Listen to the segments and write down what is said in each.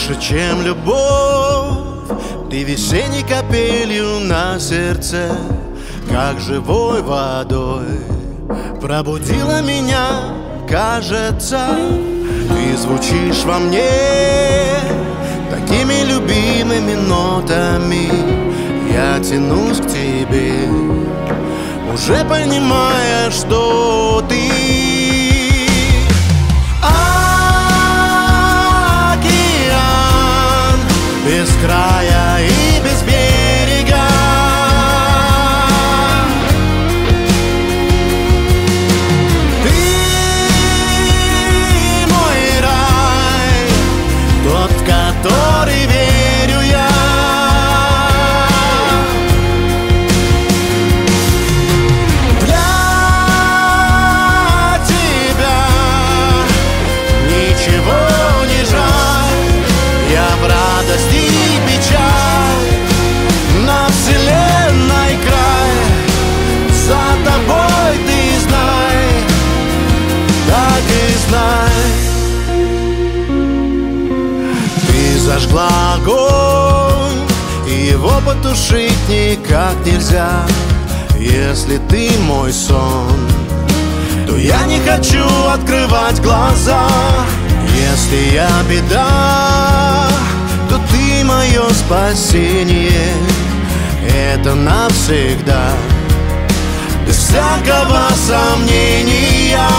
больше, чем любовь. Ты весенней капелью на сердце, как живой водой, пробудила меня, кажется. Ты звучишь во мне такими любимыми нотами. Я тянусь к тебе, уже понимая, что ты океан без края и без берега. Ты мой рай, тот, в который верю я. Для тебя ничего не жаль, я в радость и печаль, на вселенной край. За тобой ты знай, так и знай. Ты зажгла огонь, и его потушить никак нельзя. Если ты мой сон, то я не хочу открывать глаза. Если я беда, то ты мое спасение. Это навсегда, без всякого сомнения.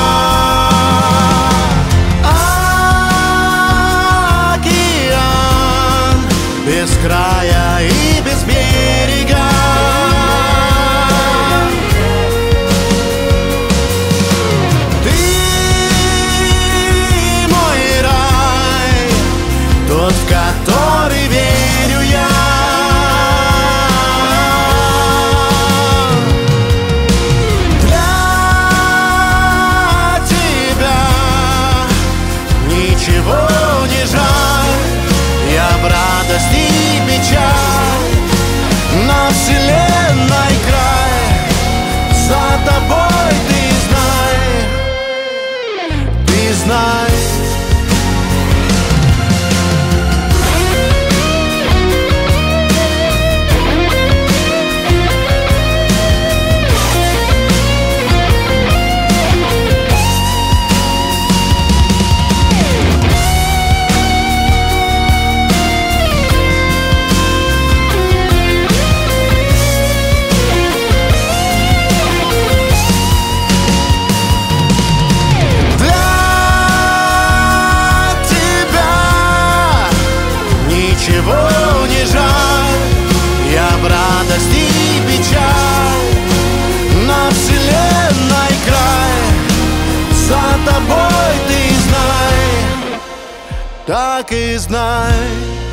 Океан без края и без берега. Ты мой рай, тот, в который верю я. Для тебя ничего не жаль, я в радость и печаль, на вселенной край. За тобой ты знай, ты знай. Ничего не жаль, я в радость и печаль, на вселенной край. За тобой ты знай, так и знай.